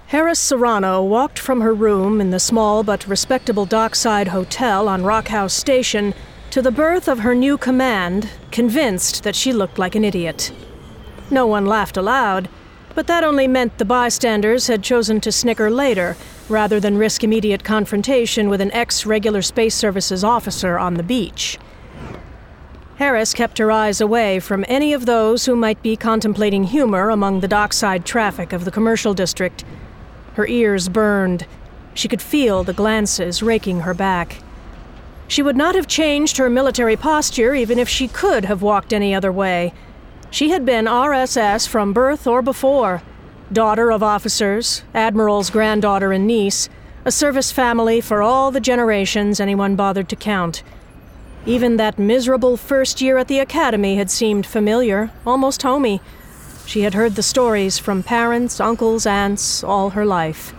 Harris Serrano walked from her room in the small but respectable dockside hotel on Rockhouse Station to the berth of her new command, convinced that she looked like an idiot. No one laughed aloud, but that only meant the bystanders had chosen to snicker later, rather than risk immediate confrontation with an ex-Regular Space Services officer on the beach. Harris kept her eyes away from any of those who might be contemplating humor among the dockside traffic of the commercial district. Her ears burned. She could feel the glances raking her back. She would not have changed her military posture even if she could have walked any other way. She had been RSS from birth or before. Daughter of officers, admiral's granddaughter and niece, a service family for all the generations anyone bothered to count. Even that miserable first year at the academy had seemed familiar, almost homey. She had heard the stories from parents, uncles, aunts, all her life.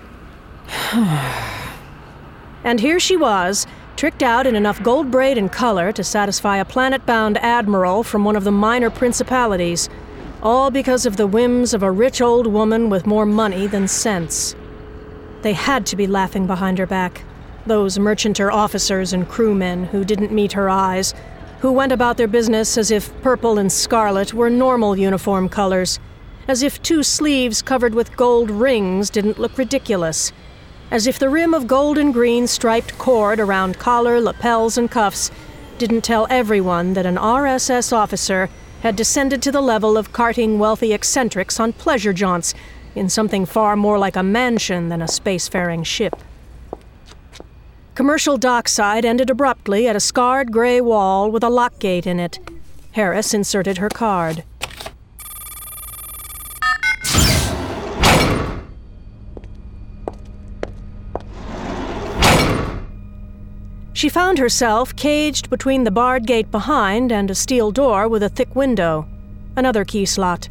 And here she was, tricked out in enough gold braid and color to satisfy a planet-bound admiral from one of the minor principalities, all because of the whims of a rich old woman with more money than sense. They had to be laughing behind her back, those merchanter officers and crewmen who didn't meet her eyes, who went about their business as if purple and scarlet were normal uniform colors, as if 2 sleeves covered with gold rings didn't look ridiculous, as if the rim of gold and green striped cord around collar, lapels, and cuffs didn't tell everyone that an RSS officer had descended to the level of carting wealthy eccentrics on pleasure jaunts in something far more like a mansion than a spacefaring ship. Commercial Dockside ended abruptly at a scarred gray wall with a lock gate in it. Harris inserted her card. She found herself caged between the barred gate behind and a steel door with a thick window. Another key slot.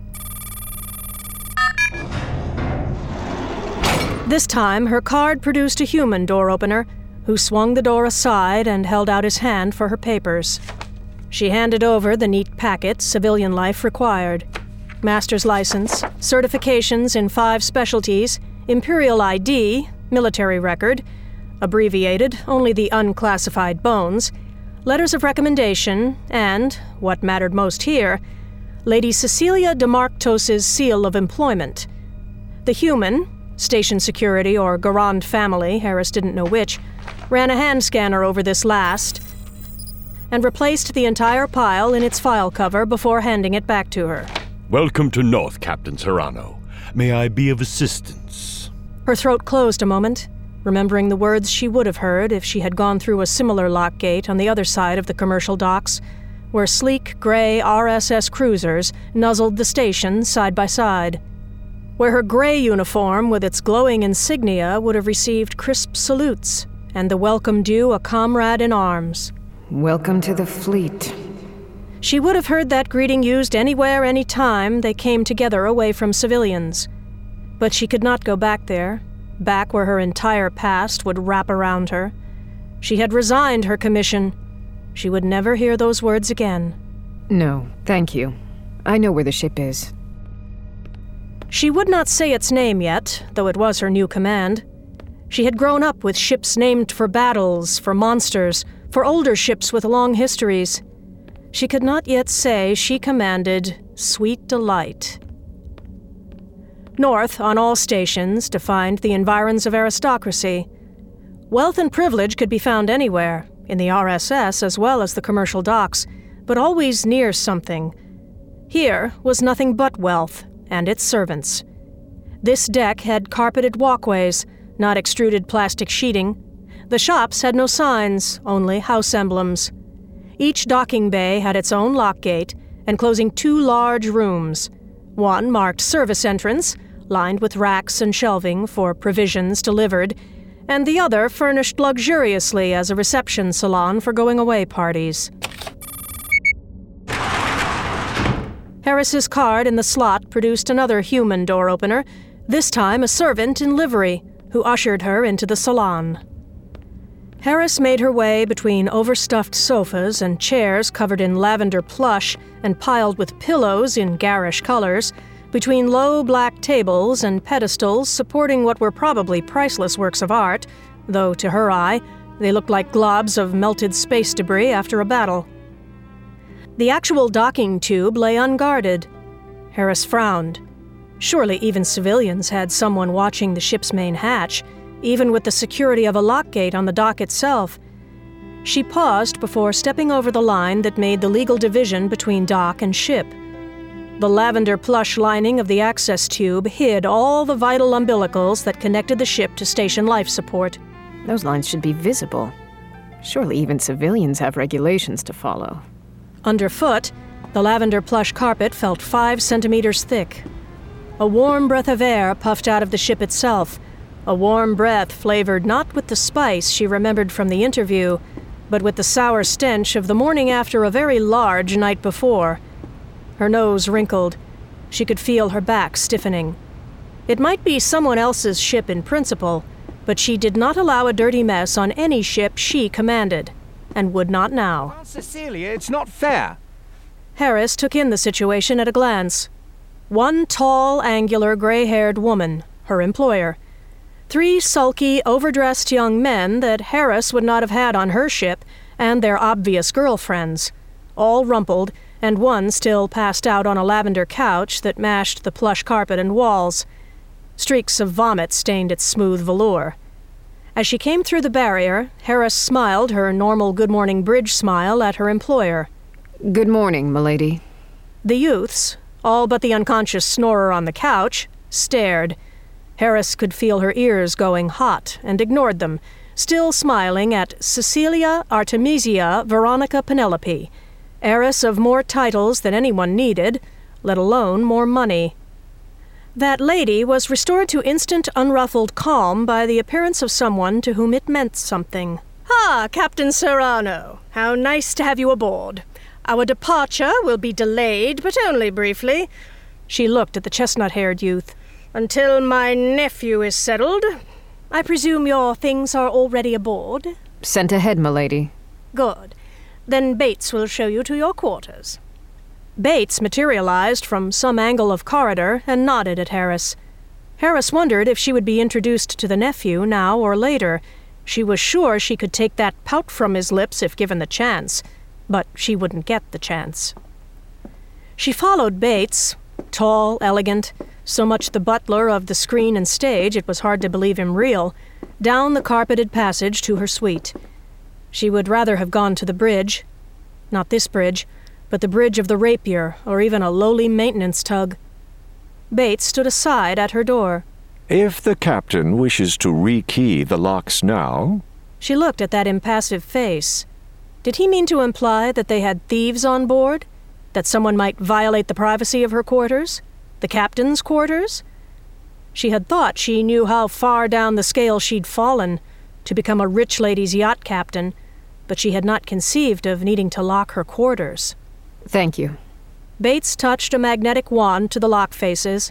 This time, her card produced a human door opener, who swung the door aside and held out his hand for her papers. She handed over the neat packet civilian life required. Master's license, certifications in 5 specialties, Imperial ID, military record, abbreviated, only the unclassified bones, letters of recommendation, and, what mattered most here, Lady Cecilia de Marctos' seal of employment. The human, station security or Garand family, Harris didn't know which, ran a hand scanner over this last and replaced the entire pile in its file cover before handing it back to her. Welcome to North, Captain Serrano. May I be of assistance? Her throat closed a moment, remembering the words she would have heard if she had gone through a similar lock gate on the other side of the commercial docks, where sleek, gray RSS cruisers nuzzled the station side by side, where her gray uniform with its glowing insignia would have received crisp salutes and the welcome due a comrade in arms. Welcome to the fleet. She would have heard that greeting used anywhere, anytime they came together away from civilians. But she could not go back there, back where her entire past would wrap around her. She had resigned her commission. She would never hear those words again. No, thank you. I know where the ship is. She would not say its name yet, though it was her new command. She had grown up with ships named for battles, for monsters, for older ships with long histories. She could not yet say she commanded Sweet Delight. North, on all stations, defined the environs of aristocracy. Wealth and privilege could be found anywhere, in the RSS as well as the commercial docks, but always near something. Here was nothing but wealth, and its servants. This deck had carpeted walkways, not extruded plastic sheeting. The shops had no signs, only house emblems. Each docking bay had its own lock gate, enclosing 2 large rooms. One marked service entrance, lined with racks and shelving for provisions delivered, and the other furnished luxuriously as a reception salon for going-away parties. Harris's card in the slot produced another human door opener, this time a servant in livery, who ushered her into the salon. Harris made her way between overstuffed sofas and chairs covered in lavender plush and piled with pillows in garish colors, Between low black tables and pedestals supporting what were probably priceless works of art, though to her eye, they looked like globs of melted space debris after a battle. The actual docking tube lay unguarded. Harris frowned. Surely even civilians had someone watching the ship's main hatch, even with the security of a lock gate on the dock itself. She paused before stepping over the line that made the legal division between dock and ship. The lavender plush lining of the access tube hid all the vital umbilicals that connected the ship to station life support. Those lines should be visible. Surely even civilians have regulations to follow. Underfoot, the lavender plush carpet felt 5 centimeters thick. A warm breath of air puffed out of the ship itself, a warm breath flavored not with the spice she remembered from the interview, but with the sour stench of the morning after a very large night before. Her nose wrinkled. She could feel her back stiffening. It might be someone else's ship in principle, but she did not allow a dirty mess on any ship she commanded, and would not now. Well, Cecilia, it's not fair. Harris took in the situation at a glance. One tall, angular, gray-haired woman, her employer. 3 sulky, overdressed young men that Harris would not have had on her ship, and their obvious girlfriends, all rumpled, and one still passed out on a lavender couch that mashed the plush carpet and walls. Streaks of vomit stained its smooth velour. As she came through the barrier, Harris smiled her normal good morning bridge smile at her employer. Good morning, milady. The youths, all but the unconscious snorer on the couch, stared. Harris could feel her ears going hot and ignored them, still smiling at Cecilia Artemisia Veronica Penelope, heiress of more titles than anyone needed, let alone more money. That lady was restored to instant, unruffled calm by the appearance of someone to whom it meant something. "Ah, Captain Serrano. How nice to have you aboard. Our departure will be delayed, but only briefly." She looked at the chestnut-haired youth. "Until my nephew is settled. I presume your things are already aboard?" Sent ahead, milady. "Good. Then Bates will show you to your quarters." Bates materialized from some angle of corridor and nodded at Harris. Harris wondered if she would be introduced to the nephew now or later. She was sure she could take that pout from his lips if given the chance, but she wouldn't get the chance. She followed Bates, tall, elegant, so much the butler of the screen and stage it was hard to believe him real, down the carpeted passage to her suite. She would rather have gone to the bridge. Not this bridge, but the bridge of the Rapier, or even a lowly maintenance tug. Bates stood aside at her door. "If the captain wishes to rekey the locks now..." She looked at that impassive face. Did he mean to imply that they had thieves on board? That someone might violate the privacy of her quarters? The captain's quarters? She had thought she knew how far down the scale she'd fallen, to become a rich lady's yacht captain, but she had not conceived of needing to lock her quarters. Thank you. Bates touched a magnetic wand to the lock faces.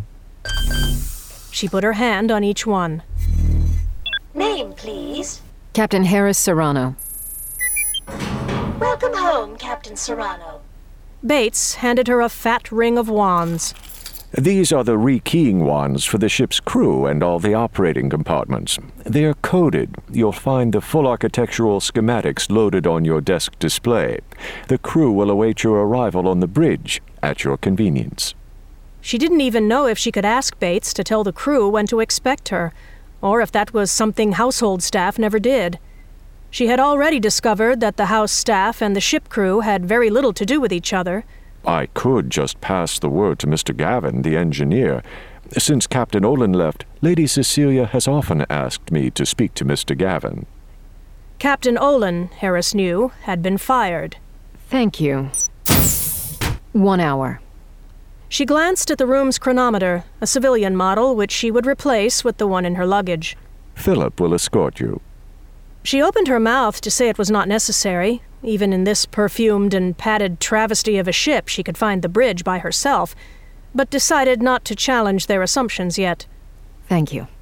She put her hand on each one. "Name, please." Captain Harris Serrano. "Welcome home, Captain Serrano." Bates handed her a fat ring of wands. "These are the rekeying wands for the ship's crew and all the operating compartments. They're coded. You'll find the full architectural schematics loaded on your desk display. The crew will await your arrival on the bridge at your convenience." She didn't even know if she could ask Bates to tell the crew when to expect her, or if that was something household staff never did. She had already discovered that the house staff and the ship crew had very little to do with each other. "I could just pass the word to Mr. Gavin, the engineer. Since Captain Olin left, Lady Cecilia has often asked me to speak to Mr. Gavin." Captain Olin, Harris knew, had been fired. Thank you. 1 hour. She glanced at the room's chronometer, a civilian model which she would replace with the one in her luggage. "Philip will escort you." She opened her mouth to say it was not necessary. Even in this perfumed and padded travesty of a ship, she could find the bridge by herself, but decided not to challenge their assumptions yet. Thank you.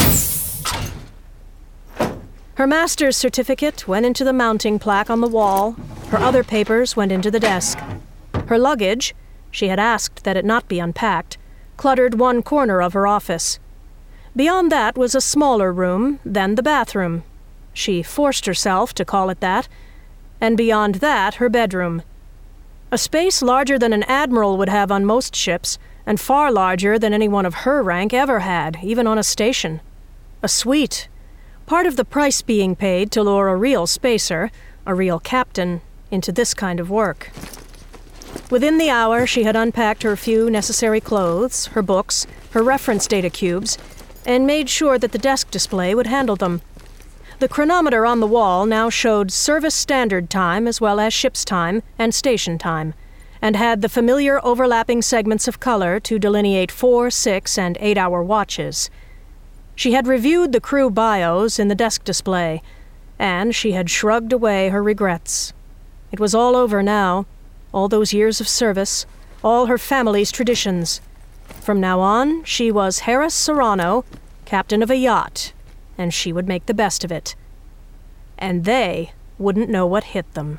Her master's certificate went into the mounting plaque on the wall. Her other papers went into the desk. Her luggage, she had asked that it not be unpacked, cluttered one corner of her office. Beyond that was a smaller room, then the bathroom. She forced herself to call it that. And beyond that, her bedroom. A space larger than an admiral would have on most ships, and far larger than anyone of her rank ever had, even on a station. A suite. Part of the price being paid to lure a real spacer, a real captain, into this kind of work. Within the hour, she had unpacked her few necessary clothes, her books, her reference data cubes, and made sure that the desk display would handle them. The chronometer on the wall now showed service standard time as well as ship's time and station time, and had the familiar overlapping segments of color to delineate 4, 6, and 8-hour watches. She had reviewed the crew bios in the desk display, and she had shrugged away her regrets. It was all over now, all those years of service, all her family's traditions. From now on, she was Harris Serrano, captain of a yacht, and she would make the best of it. And they wouldn't know what hit them.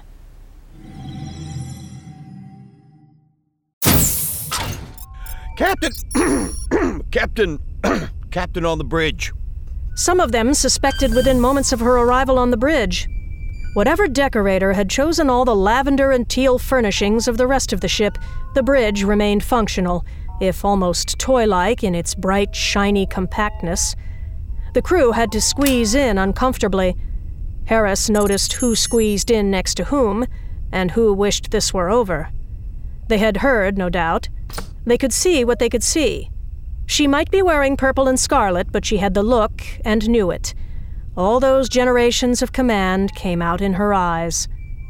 Captain! Captain on the bridge. Some of them suspected within moments of her arrival on the bridge. Whatever decorator had chosen all the lavender and teal furnishings of the rest of the ship, the bridge remained functional, if almost toy-like in its bright, shiny compactness. The crew had to squeeze in uncomfortably. Harris noticed who squeezed in next to whom, and who wished this were over. They had heard, no doubt. They could see what they could see. She might be wearing purple and scarlet, but she had the look and knew it. All those generations of command came out in her eyes.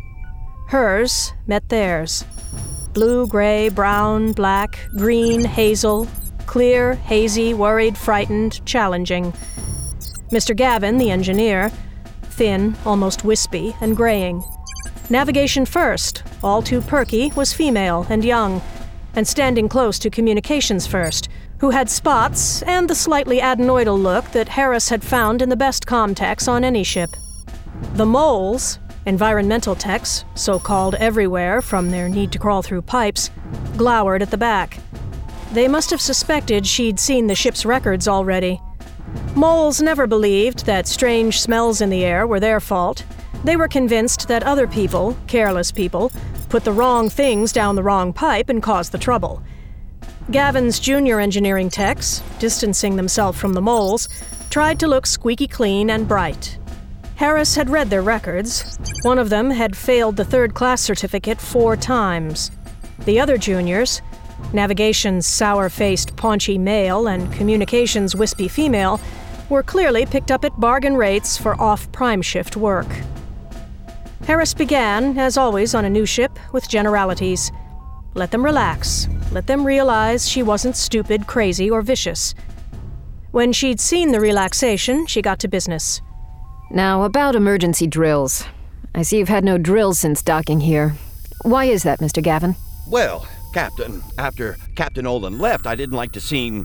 Hers met theirs. Blue, gray, brown, black, green, hazel, clear, hazy, worried, frightened, challenging. Mr. Gavin, the engineer, thin, almost wispy, and graying. Navigation first, all too perky, was female and young, and standing close to communications first, who had spots and the slightly adenoidal look that Harris had found in the best comm techs on any ship. The moles, environmental techs, so-called everywhere from their need to crawl through pipes, glowered at the back. They must have suspected she'd seen the ship's records already. Moles never believed that strange smells in the air were their fault. They were convinced that other people, careless people, put the wrong things down the wrong pipe and caused the trouble. Gavin's junior engineering techs, distancing themselves from the moles, tried to look squeaky clean and bright. Harris had read their records. One of them had failed the third-class certificate 4 times. The other juniors, navigation's sour-faced, paunchy male and communications wispy female, were clearly picked up at bargain rates for off-prime shift work. Harris began, as always on a new ship, with generalities. Let them relax. Let them realize she wasn't stupid, crazy, or vicious. When she'd seen the relaxation, she got to business. Now, about emergency drills. I see you've had no drills since docking here. Why is that, Mr. Gavin? Well, Captain, after Captain Olin left, I didn't like to seem,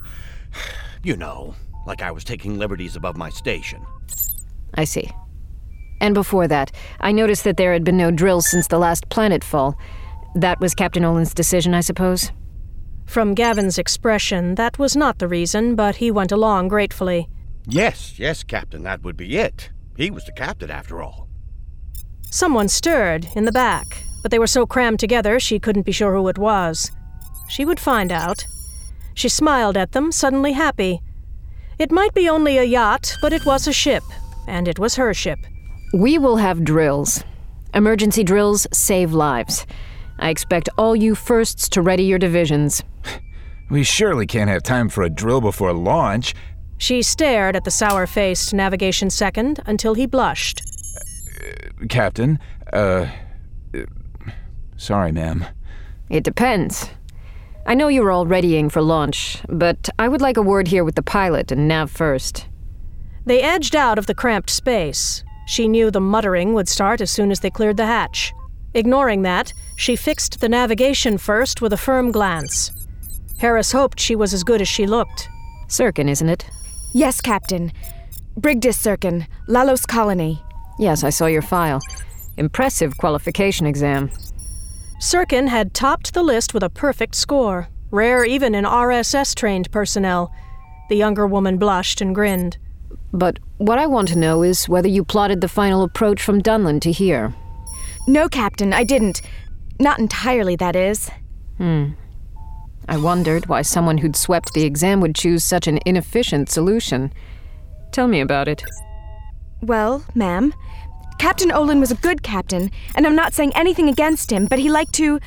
like I was taking liberties above my station. I see. And before that, I noticed that there had been no drills since the last planetfall. That was Captain Olin's decision, I suppose? From Gavin's expression, that was not the reason, but he went along gratefully. Yes, Captain, that would be it. He was the captain, after all. Someone stirred in the back, but they were so crammed together she couldn't be sure who it was. She would find out. She smiled at them, suddenly happy. It might be only a yacht, but it was a ship, and it was her ship. We will have drills. Emergency drills save lives. I expect all you firsts to ready your divisions. We surely can't have time for a drill before launch. She stared at the sour-faced navigation second until he blushed. Captain, sorry, ma'am. It depends. I know you were all readying for launch, but I would like a word here with the pilot and nav first. They edged out of the cramped space. She knew the muttering would start as soon as they cleared the hatch. Ignoring that, she fixed the navigation first with a firm glance. Harris hoped she was as good as she looked. Sirkin, isn't it? Yes, Captain. Brigdis Sirkin, Lalos Colony. Yes, I saw your file. Impressive qualification exam. Sirkin had topped the list with a perfect score. rare even in RSS-trained personnel. The younger woman blushed and grinned. But what I want to know is whether you plotted the final approach from Dunland to here. No, Captain, I didn't. Not entirely, that is. I wondered why someone who'd swept the exam would choose such an inefficient solution. Tell me about it. Well, ma'am, Captain Olin was a good captain, and I'm not saying anything against him, but he liked to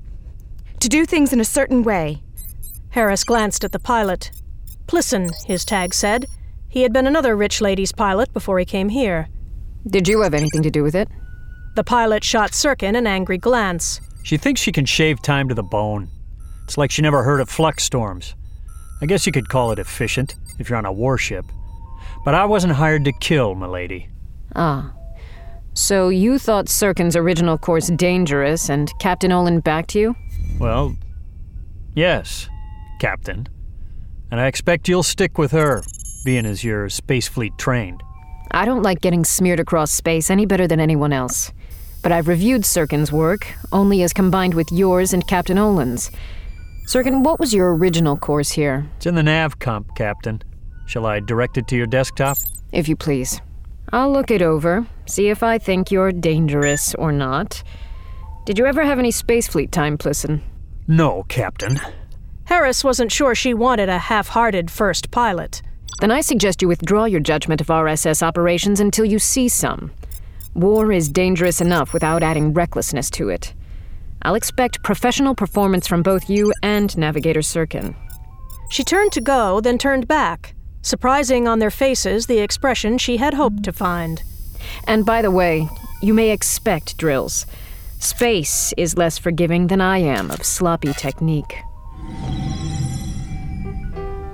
do things in a certain way. Harris glanced at the pilot. Plisson, his tag said. He had been another rich lady's pilot before he came here. Did you have anything to do with it? The pilot shot Sirkin an angry glance. She thinks she can shave time to the bone. It's like she never heard of flux storms. I guess you could call it efficient, if you're on a warship. But I wasn't hired to kill, milady. Ah. So you thought Sirkin's original course dangerous, and Captain Olin backed you? Well, yes, Captain. And I expect you'll stick with her, being as you're Space Fleet trained. I don't like getting smeared across space any better than anyone else. But I've reviewed Sirkin's work, only as combined with yours and Captain Olin's. Sirkin, what was your original course here? It's in the nav comp, Captain. Shall I direct it to your desktop? If you please. I'll look it over, see if I think you're dangerous or not. Did you ever have any Space Fleet time, Plisson? No, Captain. Harris wasn't sure she wanted a half-hearted first pilot. Then I suggest you withdraw your judgment of RSS operations until you see some. War is dangerous enough without adding recklessness to it. I'll expect professional performance from both you and Navigator Sirkin. She turned to go, then turned back, surprising on their faces the expression she had hoped to find. And by the way, you may expect drills. Space is less forgiving than I am of sloppy technique.